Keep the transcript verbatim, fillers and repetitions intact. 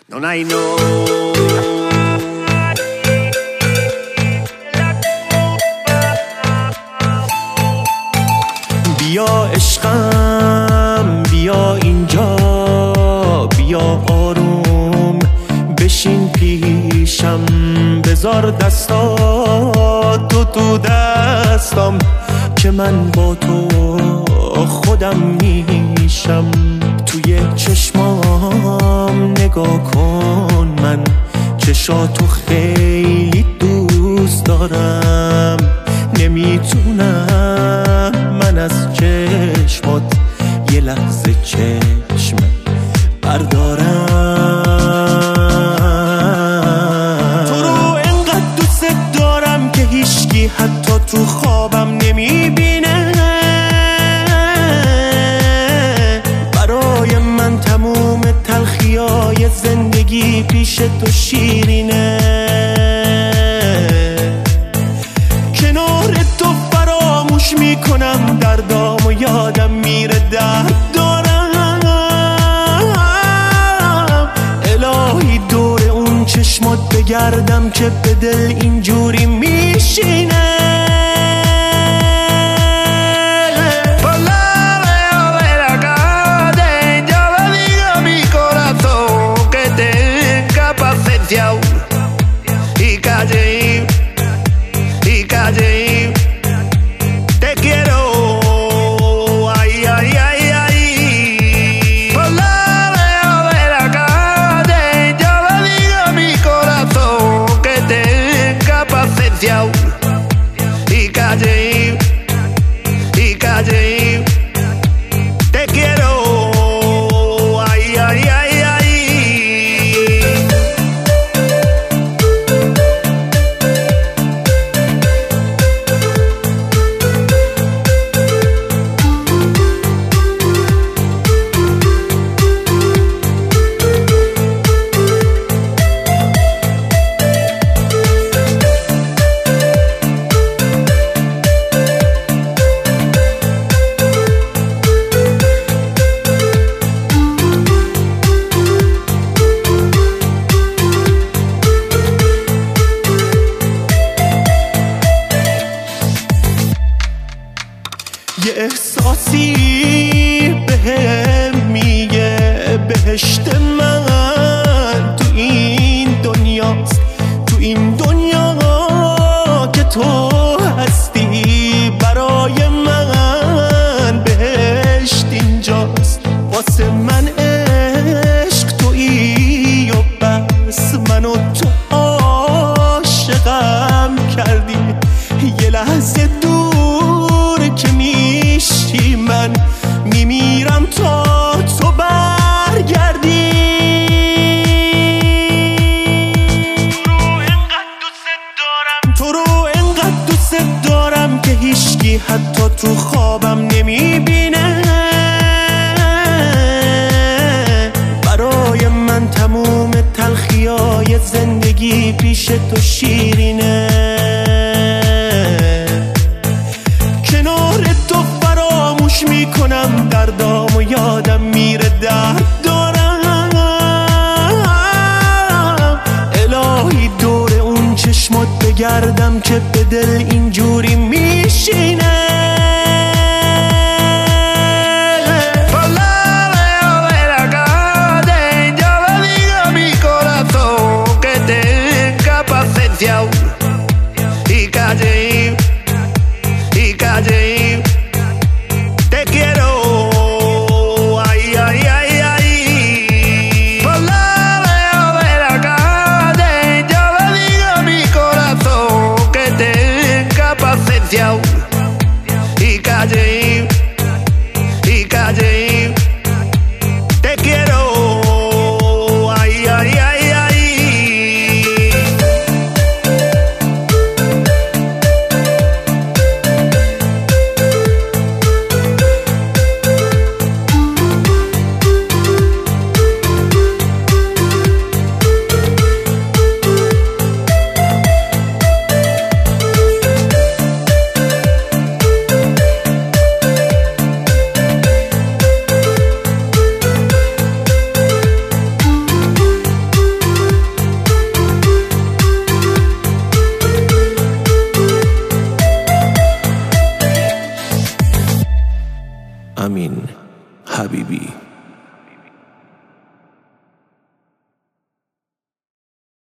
Don't I know? بیا عشقم بیا اینجا، بیا آروم بشین پیشم، بذار دستاتو تو دستم که من با تو خودم میشم. توی چشمام نگاه کن، من چشاتو خیلی دوست دارم، نمیتونم من از چشمات یه لحظه چشم بردارم. تو رو انقدر دوست دارم که هیچکی حتی تو خوابم نمیبینه. برای من تموم تلخیای زندگی پیش تو شیرینه. کنار تو فراموش میکنم دردام و یادم میره درد دارم. الهی دور اون چشمات بگردم که به دل اینجوری میشینه. Y calle, y calle, te quiero, ay, ay, ay, ay. Por la veo de la calle, yo le digo a mi corazón que tenga paciencia. Y calle, y calle, te quiero. یه احساسی بهم میگه بهشت من تو این دنیاست، تو این دنیا که تو هستی. برای من بهشت اینجاست، واسه من عشق تویی و بس. منو تو عاشقم کردی، یه لحظه دور که میشی من میمیرم تا تو برگردی. تو رو انقدر دوست دارم که هیچکی حتی تو خوابم نمیبینه. برای من تموم تلخیای زندگی پیش تو شیرینه. کنار تو فراموش میکنم دردام و یادم میره درد دارم. الهی دور اون چشمات بگردم که به دل اینجوری میشینه. Y calle, y calle, te quiero, ay, ay, ay, ay. Por la veo de la calle, yo le digo a mi corazón que tenga paciencia. امین حبیبی.